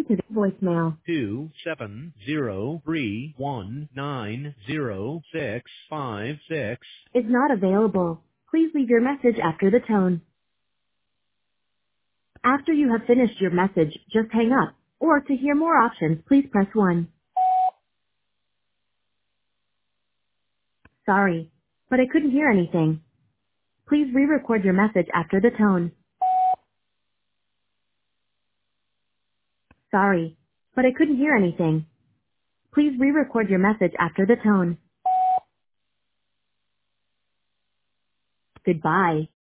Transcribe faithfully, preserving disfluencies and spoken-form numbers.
to the voicemail. two seven zero three one nine zero six five six. Is not available. Please leave your message after the tone. After you have finished your message, just hang up. Or to hear more options, please press one. Sorry, but I couldn't hear anything. Please re-record your message after the tone. Sorry, but I couldn't hear anything. Please re-record your message after the tone. Goodbye.